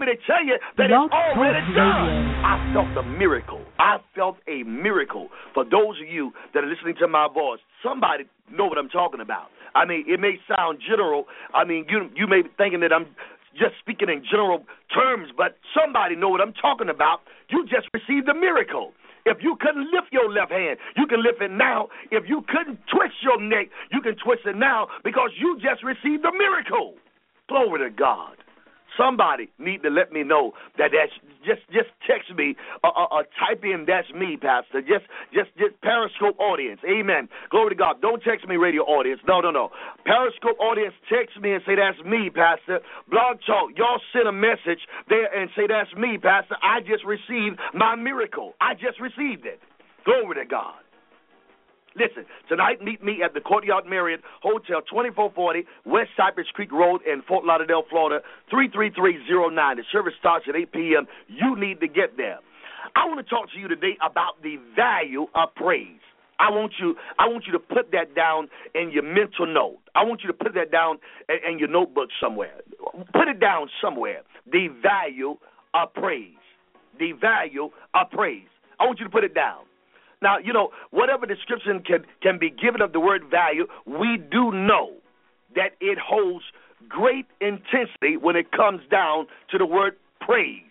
me to tell you that Blog it's already Talk done. Radio. I felt a miracle. I felt a miracle. For those of you that are listening to my voice, somebody know what I'm talking about. I mean, it may sound general. I mean, you may be thinking that I'm just speaking in general terms, but somebody know what I'm talking about. You just received a miracle. If you couldn't lift your left hand, you can lift it now. If you couldn't twist your neck, you can twist it now because you just received a miracle. Glory to God. Somebody need to let me know that's just text me or type in that's me, Pastor. Just Periscope audience. Amen. Glory to God. Don't text me radio audience. No. Periscope audience, text me and say that's me, Pastor. Blog Talk, y'all send a message there and say that's me, Pastor. I just received my miracle. I just received it. Glory to God. Listen, tonight meet me at the Courtyard Marriott Hotel, 2440 West Cypress Creek Road in Fort Lauderdale, Florida, 33309. The service starts at 8 p.m. You need to get there. I want to talk to you today about the value of praise. I want you to put that down in your mental note. I want you to put that down in your notebook somewhere. Put it down somewhere. The value of praise. The value of praise. I want you to put it down. Now, whatever description can be given of the word value, we do know that it holds great intensity when it comes down to the word praise.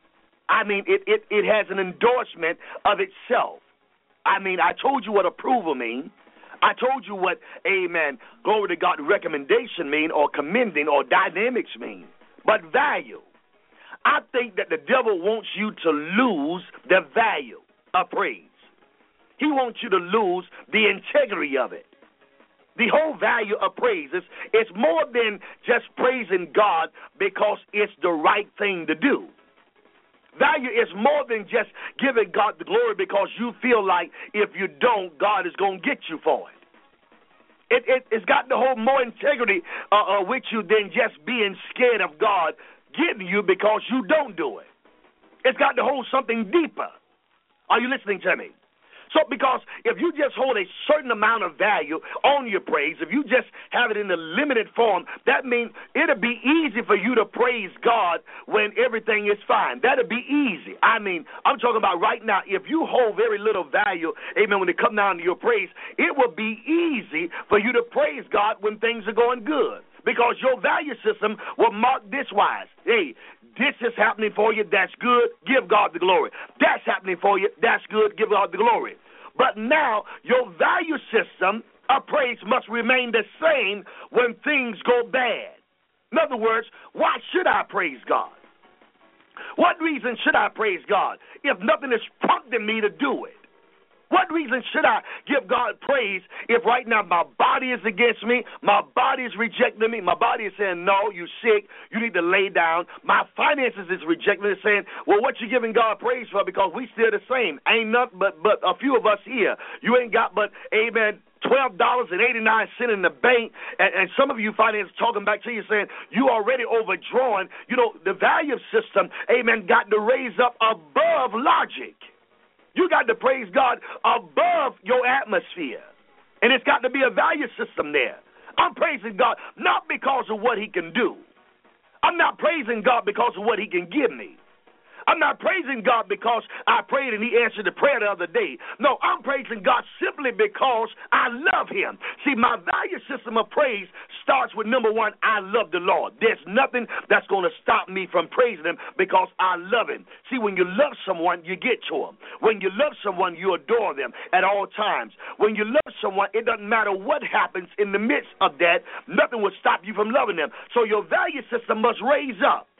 I mean, it has an endorsement of itself. I mean, I told you what approval means. I told you what, amen, glory to God, recommendation mean or commending or dynamics mean. But value, I think that the devil wants you to lose the value of praise. He wants you to lose the integrity of it. The whole value of praise is it's more than just praising God because it's the right thing to do. Value is more than just giving God the glory because you feel like if you don't, God is going to get you for it. It's got the whole more integrity with you than just being scared of God getting you because you don't do it. It's got to hold something deeper. Are you listening to me? So because if you just hold a certain amount of value on your praise, if you just have it in a limited form, that means it'll be easy for you to praise God when everything is fine. That'll be easy. I mean, I'm talking about right now, if you hold very little value, amen, when it comes down to your praise, it will be easy for you to praise God when things are going good because your value system will mark this wise. Hey, this is happening for you. That's good. Give God the glory. That's happening for you. That's good. Give God the glory. But now your value system of praise must remain the same when things go bad. In other words, why should I praise God? What reason should I praise God if nothing is prompting me to do it? What reason should I give God praise if right now my body is against me, my body is rejecting me, my body is saying, no, you're sick, you need to lay down. My finances is rejecting me, saying, well, what you giving God praise for because we still the same. Ain't nothing but a few of us here. You ain't got but, amen, $12.89 in the bank, and some of you finance talking back to you saying you already overdrawn. The value system, amen, got to raise up above logic. You got to praise God above your atmosphere. And it's got to be a value system there. I'm praising God not because of what he can do. I'm not praising God because of what he can give me. I'm not praising God because I prayed and he answered the prayer the other day. No, I'm praising God simply because I love him. See, my value system of praise starts with number one, I love the Lord. There's nothing that's going to stop me from praising him because I love him. See, when you love someone, you get to him. When you love someone, you adore them at all times. When you love someone, it doesn't matter what happens in the midst of that, nothing will stop you from loving them. So your value system must raise up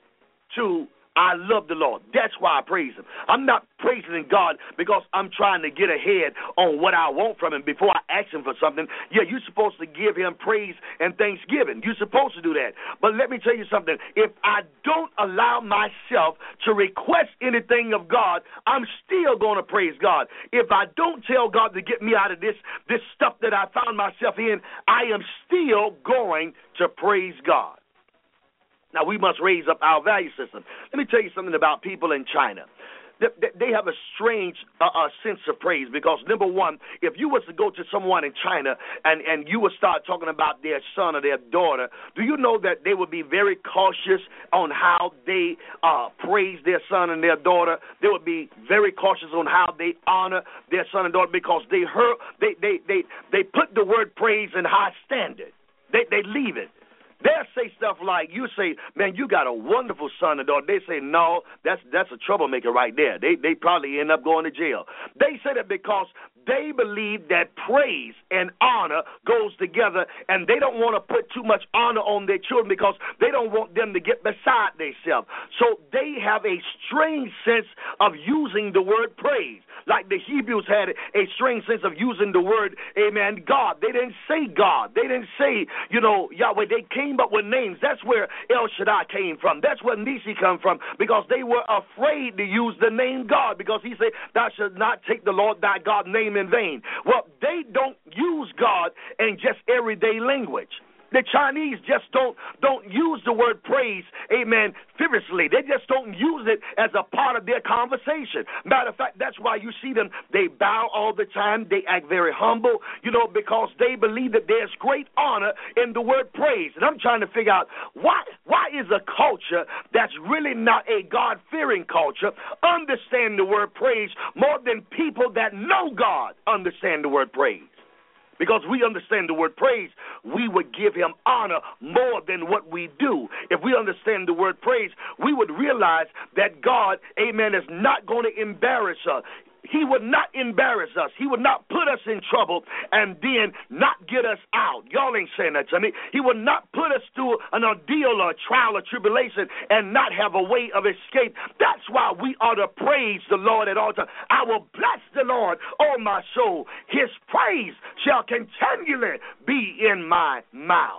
to I love the Lord. That's why I praise him. I'm not praising God because I'm trying to get ahead on what I want from him before I ask him for something. Yeah, you're supposed to give him praise and thanksgiving. You're supposed to do that. But let me tell you something. If I don't allow myself to request anything of God, I'm still going to praise God. If I don't tell God to get me out of this stuff that I found myself in, I am still going to praise God. Now, we must raise up our value system. Let me tell you something about people in China. they have a strange sense of praise because, number one, if you was to go to someone in China and you would start talking about their son or their daughter, do you know that they would be very cautious on how they praise their son and their daughter? They would be very cautious on how they honor their son and daughter because they put the word praise in high standard. They leave it. They'll say stuff like, you say, man, you got a wonderful son and daughter. They say, no, that's a troublemaker right there. They probably end up going to jail. They say that because they believe that praise and honor goes together, and they don't want to put too much honor on their children because they don't want them to get beside themselves. So they have a strange sense of using the word praise. Like the Hebrews had a strange sense of using the word, amen, God. They didn't say God. They didn't say, Yahweh. They came up with names. That's where El Shaddai came from. That's where Nisi come from, because they were afraid to use the name God, because he said, thou shalt not take the Lord thy God name in vain. Well, they don't use God in just everyday language. The Chinese just don't use the word praise, amen, frivolously. They just don't use it as a part of their conversation. Matter of fact, that's why you see them, they bow all the time. They act very humble, because they believe that there's great honor in the word praise. And I'm trying to figure out why is a culture that's really not a God-fearing culture understand the word praise more than people that know God understand the word praise? Because we understand the word praise, we would give him honor more than what we do. If we understand the word praise, we would realize that God, amen, is not going to embarrass us. He would not embarrass us. He would not put us in trouble and then not get us out. Y'all ain't saying that to me. He would not put us through an ordeal or a trial or tribulation and not have a way of escape. That's why we ought to praise the Lord at all times. I will bless the Lord, oh my soul. His praise shall continually be in my mouth.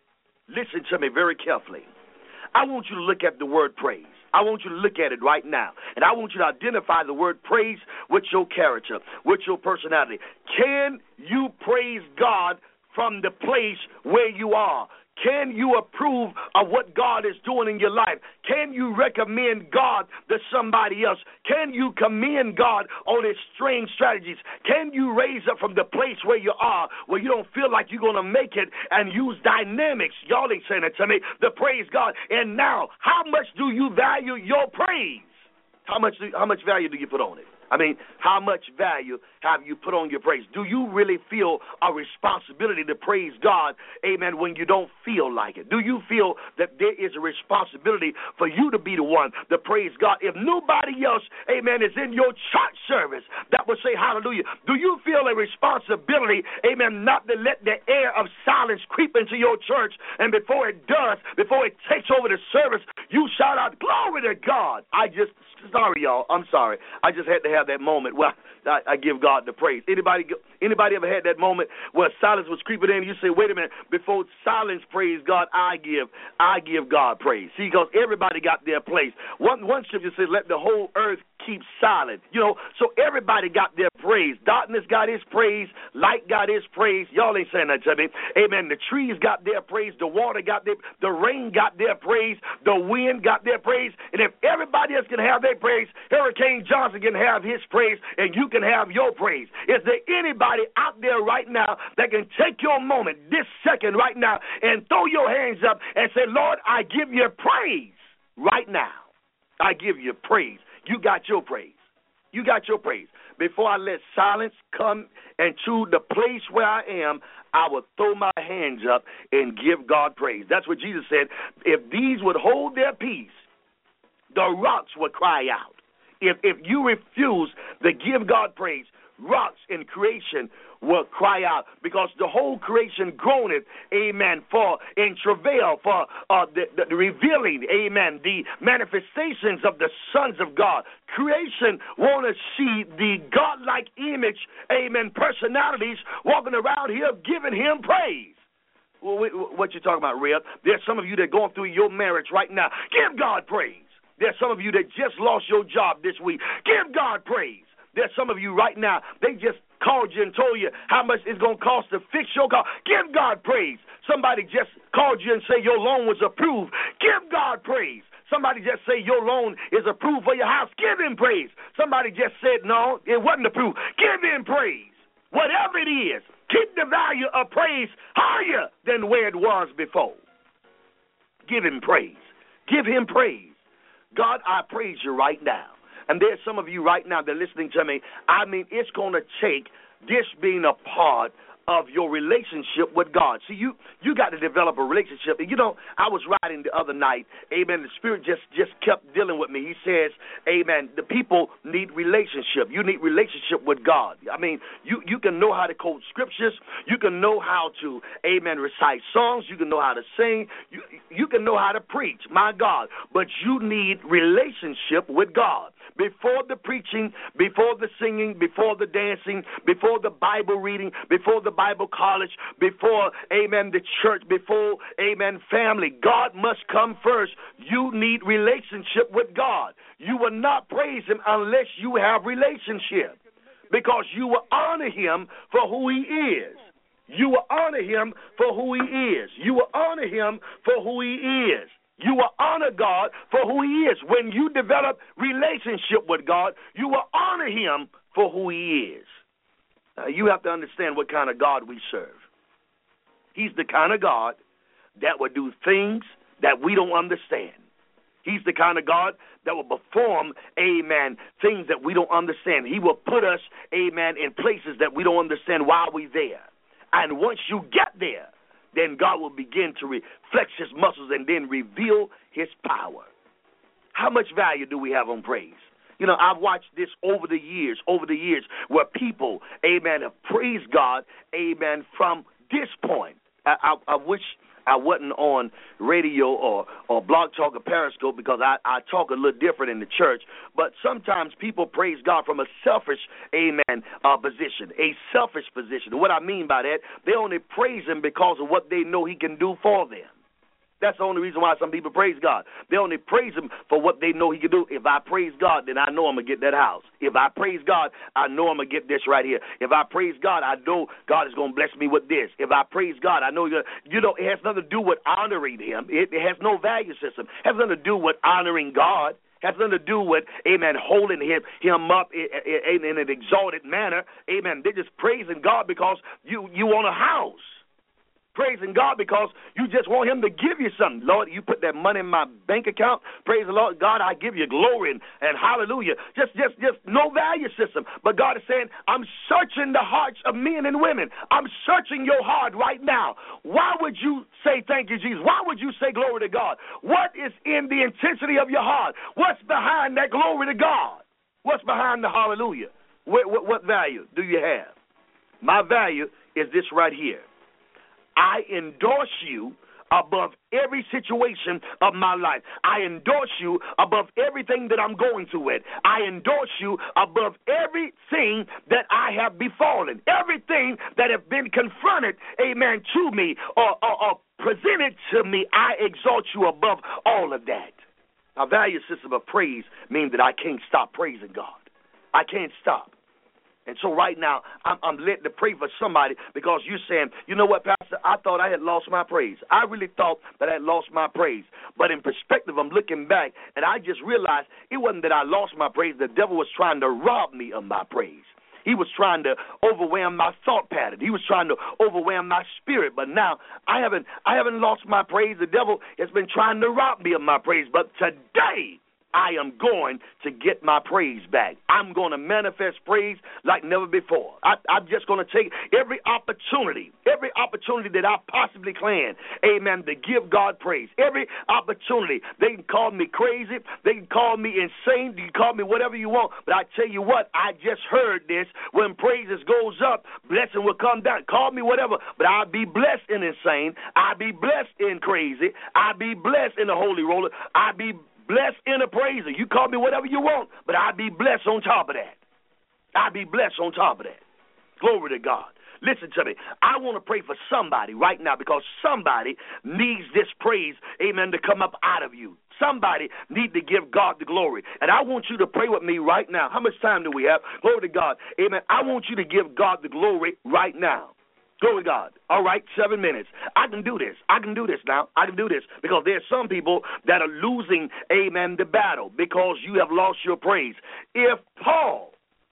Listen to me very carefully. I want you to look at the word praise. I want you to look at it right now, and I want you to identify the word praise with your character, with your personality. Can you praise God from the place where you are? Can you approve of what God is doing in your life? Can you recommend God to somebody else? Can you commend God on his strange strategies? Can you raise up from the place where you are, where you don't feel like you're going to make it, and use dynamics? Y'all ain't saying it to me. To praise God. And now, how much do you value your praise? How much value do you put on it? I mean, how much value have you put on your praise? Do you really feel a responsibility to praise God, amen, when you don't feel like it? Do you feel that there is a responsibility for you to be the one to praise God? If nobody else, amen, is in your church service that will say hallelujah, do you feel a responsibility, amen, not to let the air of silence creep into your church, and before it does, before it takes over the service, you shout out, glory to God. Sorry, y'all. I'm sorry. I just had to have that moment where I give God the praise. Anybody ever had that moment where silence was creeping in? You say, wait a minute, before silence praise God, I give God praise. See, because everybody got their place. One scripture says, let the whole earth keep silent. So everybody got their praise. Darkness got his praise. Light got his praise. Y'all ain't saying that to me. Amen. The trees got their praise. The water got the rain got their praise. The wind got their praise. And if everybody else can have their praise, Hurricane Johnson can have his praise, and you can have your praise. Is there anybody out there right now that can take your moment, this second right now, and throw your hands up and say, Lord, I give you praise right now. I give you praise. You got your praise. You got your praise. Before I let silence come into the place where I am, I will throw my hands up and give God praise. That's what Jesus said. If these would hold their peace, the rocks would cry out. If you refuse to give God praise, rocks in creation will cry out, because the whole creation groaneth, amen, for in travail, for the revealing, amen, the manifestations of the sons of God. Creation want to see the God-like image, amen, personalities walking around here giving him praise. Well, what you talking about, Reb? There's some of you that are going through your marriage right now. Give God praise. There's some of you that just lost your job this week. Give God praise. There's some of you right now, they just called you and told you how much it's going to cost to fix your car. Give God praise. Somebody just called you and said your loan was approved. Give God praise. Somebody just say your loan is approved for your house. Give him praise. Somebody just said, no, it wasn't approved. Give him praise. Whatever it is, keep the value of praise higher than where it was before. Give him praise. Give him praise. God, I praise you right now. And there's some of you right now that are listening to me. I mean, it's going to take this being a part of your relationship with God. See, you got to develop a relationship. And, I was writing the other night, amen, the Spirit just kept dealing with me. He says, amen, the people need relationship. You need relationship with God. I mean, you can know how to quote scriptures. You can know how to, amen, recite songs. You can know how to sing. You can know how to preach, my God. But you need relationship with God. Before the preaching, before the singing, before the dancing, before the Bible reading, before the Bible college, before, amen, the church, before, amen, family, God must come first. You need relationship with God. You will not praise him unless you have relationship, because you will honor him for who he is. You will honor him for who he is. You will honor him for who he is. You will honor God for who he is. When you develop relationship with God, you will honor him for who he is. You have to understand what kind of God we serve. He's the kind of God that will do things that we don't understand. He's the kind of God that will perform, amen, things that we don't understand. He will put us, amen, in places that we don't understand while we're there. And once you get there, then God will begin to flex his muscles and then reveal his power. How much value do we have on praise? I've watched this over the years, where people, amen, have praised God, amen, from this point. I wish I wasn't on radio or Blog Talk or Periscope, because I talk a little different in the church. But sometimes people praise God from a selfish, amen, position, a selfish position. And what I mean by that, they only praise him because of what they know he can do for them. That's the only reason why some people praise God. They only praise him for what they know he can do. If I praise God, then I know I'm going to get that house. If I praise God, I know I'm going to get this right here. If I praise God, I know God is going to bless me with this. If I praise God, I know, it has nothing to do with honoring him. It has no value system. It has nothing to do with honoring God. It has nothing to do with, amen, holding him up in an exalted manner. Amen. They're just praising God because you want a house. Praising God because you just want him to give you something. Lord, you put that money in my bank account. Praise the Lord. God, I give you glory and hallelujah. Just no value system. But God is saying, I'm searching the hearts of men and women. I'm searching your heart right now. Why would you say thank you, Jesus? Why would you say glory to God? What is in the intensity of your heart? What's behind that glory to God? What's behind the hallelujah? What value do you have? My value is this right here. I endorse you above every situation of my life. I endorse you above everything that I'm going through with. I endorse you above everything that I have befallen, everything that have been confronted, amen, to me or presented to me. I exalt you above all of that. A value system of praise means that I can't stop praising God. I can't stop. And so right now, I'm led to pray for somebody, because you're saying, you know what, Pastor, I thought I had lost my praise. I really thought that I had lost my praise. But in perspective, I'm looking back, and I just realized it wasn't that I lost my praise. The devil was trying to rob me of my praise. He was trying to overwhelm my thought pattern. He was trying to overwhelm my spirit. But now I haven't lost my praise. The devil has been trying to rob me of my praise. But today, I am going to get my praise back. I'm going to manifest praise like never before. I'm just going to take every opportunity that I possibly can, amen, to give God praise. Every opportunity. They can call me crazy. They can call me insane. You can call me whatever you want. But I tell you what, I just heard this. When praises goes up, blessing will come down. Call me whatever, but I'll be blessed in insane. I'll be blessed in crazy. I'll be blessed in the holy roller. I'll be blessed in a praiser. You call me whatever you want, but I'll be blessed on top of that. I'll be blessed on top of that. Glory to God. Listen to me. I want to pray for somebody right now, because somebody needs this praise, amen, to come up out of you. Somebody needs to give God the glory. And I want you to pray with me right now. How much time do we have? Glory to God. Amen. I want you to give God the glory right now. Glory to God. All right, 7 minutes. I can do this. I can do this now. I can do this because there's some people that are losing, amen, the battle because you have lost your praise. If Paul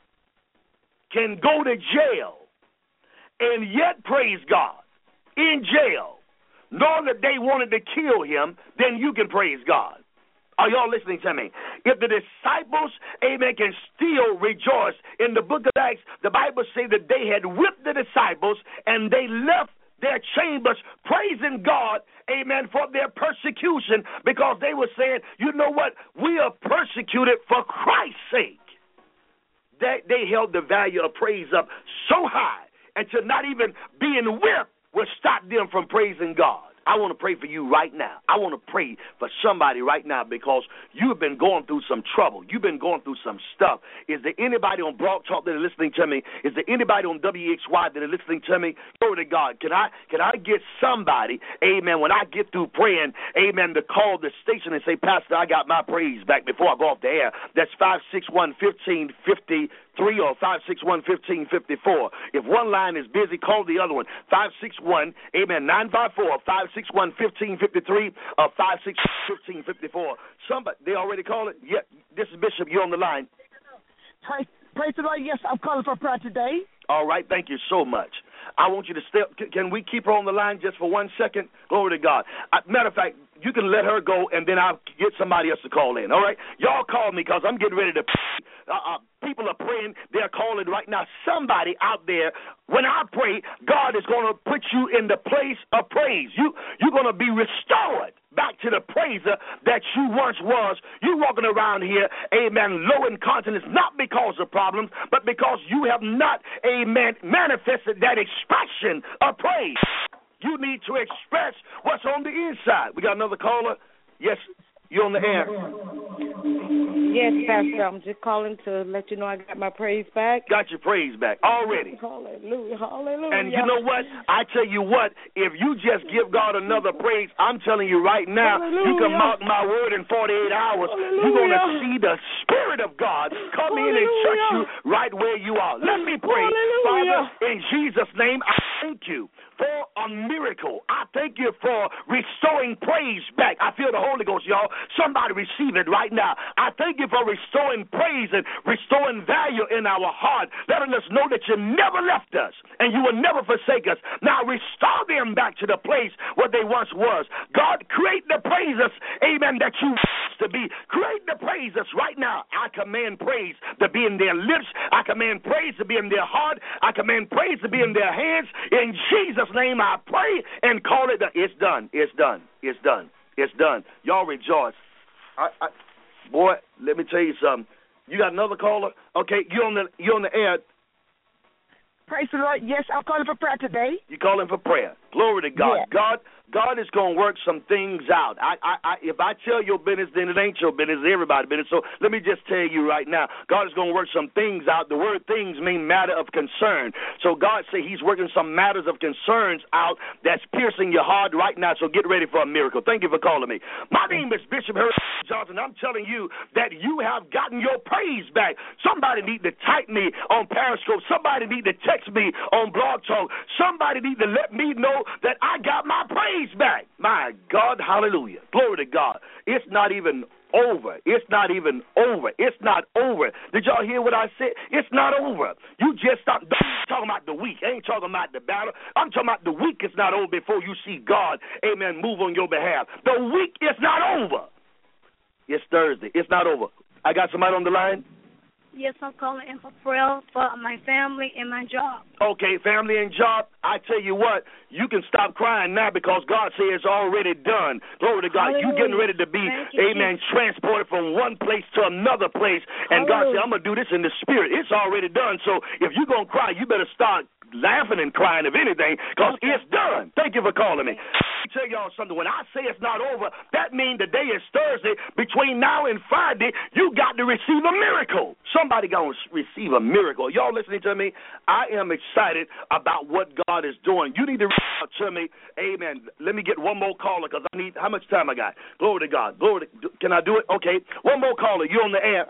can go to jail and yet praise God in jail, knowing that they wanted to kill him, then you can praise God. Are y'all listening to me? If the disciples, amen, can still rejoice, in the book of Acts, the Bible says that they had whipped the disciples and they left their chambers praising God, amen, for their persecution because they were saying, you know what, we are persecuted for Christ's sake. They held the value of praise up so high until not even being whipped would stop them from praising God. I want to pray for you right now. I want to pray for somebody right now because you have been going through some trouble. You've been going through some stuff. Is there anybody on Blog Talk that is listening to me? Is there anybody on WXY that is listening to me? Glory to God. Can I get somebody, amen, when I get through praying, amen, to call the station and say, Pastor, I got my praise back before I go off the air. That's 561-1553 or 561-1554. If one line is busy, call the other one. 561, amen, 954-561-1553 or 561-1554. Somebody, they already called it? Yeah, this is Bishop. You're on the line. Praise the Lord. Yes, I'm calling for prayer today. All right, thank you so much. I want you to stay. Can we keep her on the line just for 1 second? Glory to God. Matter of fact, you can let her go, and then I'll get somebody else to call in, all right? Y'all call me because I'm getting ready to people are praying. They're calling right now. Somebody out there, when I pray, God is going to put you in the place of praise. You're going to be restored back to the praiser that you once was. You walking around here, amen, low in consciousness, not because of problems, but because you have not, amen, manifested that expression of praise. You need to express what's on the inside. We got another caller? Yes, you're on the air. Yes, Pastor. I'm just calling to let you know I got my praise back. Got your praise back already. Hallelujah, hallelujah. And you know what? I tell you what, if you just give God another praise, I'm telling you right now, hallelujah. You can mark my word in 48 hours. Hallelujah. You're going to see the Spirit of God come in and touch you right where you are. Let me pray. Hallelujah. Father, in Jesus' name, I thank you for a miracle. I thank you for restoring praise back. I feel the Holy Ghost, y'all. Somebody receive it right now. I thank you for restoring praise and restoring value in our heart, letting us know that you never left us and you will never forsake us. Now restore them back to the place where they once was. God, create the praises, amen, that you used to be. Create the praises right now. I command praise to be in their lips. I command praise to be in their heart. I command praise to be in their hands. In Jesus' name I pray and call it done. It's done. It's done. It's done. It's done. Y'all rejoice. Boy, let me tell you something. You got another caller? Okay, you're on the air. Praise the Lord. Yes, I'm calling for prayer today. You're calling for prayer. Glory to God. Yeah. God is going to work some things out. If I tell your business, then it ain't your business, it's everybody's business. So let me just tell you right now, God is going to work some things out. The word things mean matter of concern. So God said he's working some matters of concerns out that's piercing your heart right now. So get ready for a miracle. Thank you for calling me. My name is Bishop Harry Johnson. I'm telling you that you have gotten your praise back. Somebody need to type me on Periscope. Somebody need to text me on Blog Talk. Somebody need to let me know that I got my praise back. My God, hallelujah. Glory to God. It's not even over. It's not even over. It's not over. Did y'all hear what I said? It's not over. You just stop talking about the week. I ain't talking about the battle. I'm talking about the week is not over before you see God, amen, move on your behalf. The week is not over. It's Thursday. It's not over. I got somebody on the line? Yes, I'm calling in for prayer for my family and my job. Okay, family and job. I tell you what, you can stop crying now because God says it's already done. Glory to God. Hallelujah. You getting ready to be, amen, transported from one place to another place. And God said, I'm going to do this in the spirit. It's already done. So if you're going to cry, you better start laughing and crying, if anything, because it's done. Thank you for calling me. Let me tell y'all something. When I say it's not over, that means the day is Thursday. Between now and Friday, you got to receive a miracle. Somebody going to receive a miracle. Y'all listening to me? I am excited about what God is doing. You need to reach out to me. Amen. Let me get one more caller because I need, how much time I got? Glory to God. Can I do it? Okay. One more caller. You're on the air.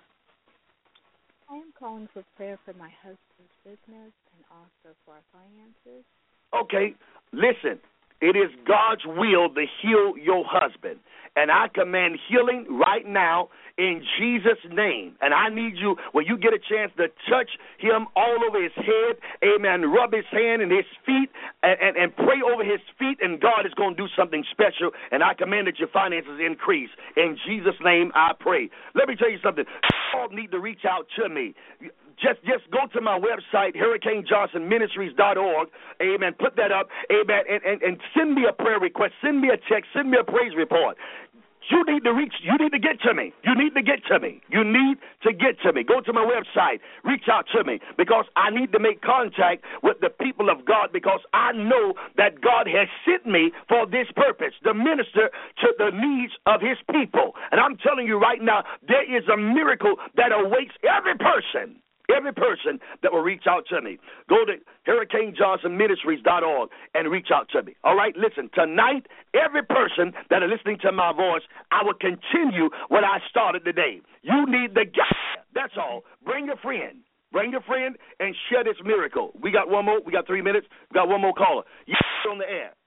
I am calling for prayer for my husband's business and also for our finances. Okay, listen. It is God's will to heal your husband. And I command healing right now in Jesus' name. And I need you, when you get a chance, to touch him all over his head, amen, rub his hand and his feet, and pray over his feet, and God is going to do something special. And I command that your finances increase. In Jesus' name I pray. Let me tell you something. You all need to reach out to me. Just go to my website, HurricaneJohnsonMinistries.org. Amen. Put that up. Amen. And send me a prayer request. Send me a text. Send me a praise report. You need to get to me. You need to get to me. You need to get to me. Go to my website. Reach out to me, because I need to make contact with the people of God, because I know that God has sent me for this purpose, to minister to the needs of his people. And I'm telling you right now, there is a miracle that awaits every person that will reach out to me. Go to HurricaneJohnsonMinistries.org and reach out to me. All right, listen, tonight, every person that is listening to my voice, I will continue what I started today. You need the guy. That's all. Bring your friend. Bring your friend and share this miracle. We got one more. We got 3 minutes. We got one more caller. You're on the air.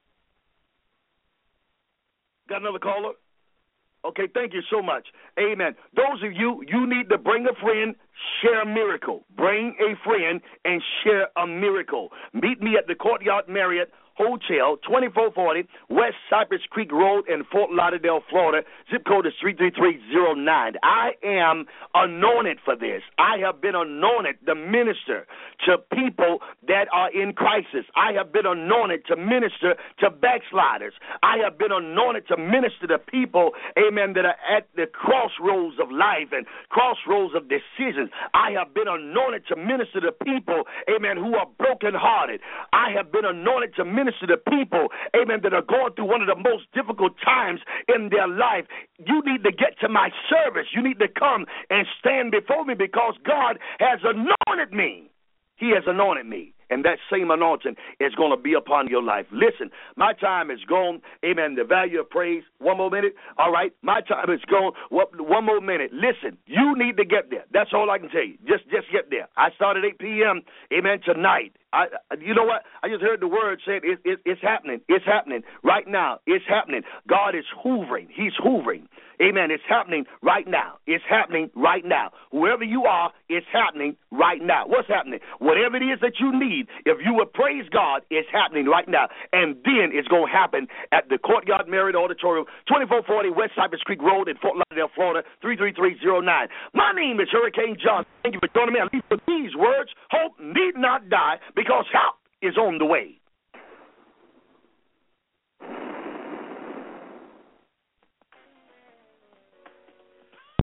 Got another caller? Okay, thank you so much. Amen. Those of you, you need to bring a friend, share a miracle. Bring a friend and share a miracle. Meet me at the Courtyard Marriott Hotel, 2440 West Cypress Creek Road in Fort Lauderdale, Florida. Zip code is 33309. I am anointed for this. I have been anointed to minister to people that are in crisis. I have been anointed to minister to backsliders. I have been anointed to minister to people, amen, that are at the crossroads of life and crossroads of decisions. I have been anointed to minister to people, amen, who are brokenhearted. I have been anointed to minister to people, amen, that are going through one of the most difficult times in their life. You need to get to my service. You need to come and stand before me, because God has anointed me. He has anointed me. And that same anointing is going to be upon your life. Listen, my time is gone. Amen. The value of praise. One more minute. All right. My time is gone. One more minute. Listen, you need to get there. That's all I can tell you. Just get there. I start at 8 p.m. Amen. Tonight. You know what? I just heard the word said it's happening. It's happening right now. It's happening. God is hoovering. He's hoovering. Amen. It's happening right now. It's happening right now. Whoever you are, it's happening right now. What's happening? Whatever it is that you need, if you would praise God, it's happening right now. And then it's going to happen at the Courtyard Marriott Auditorium, 2440 West Cypress Creek Road in Fort Lauderdale, Florida, 33309. My name is Hurricane John. Thank you for joining me. I leave with these words: hope need not die, because help is on the way.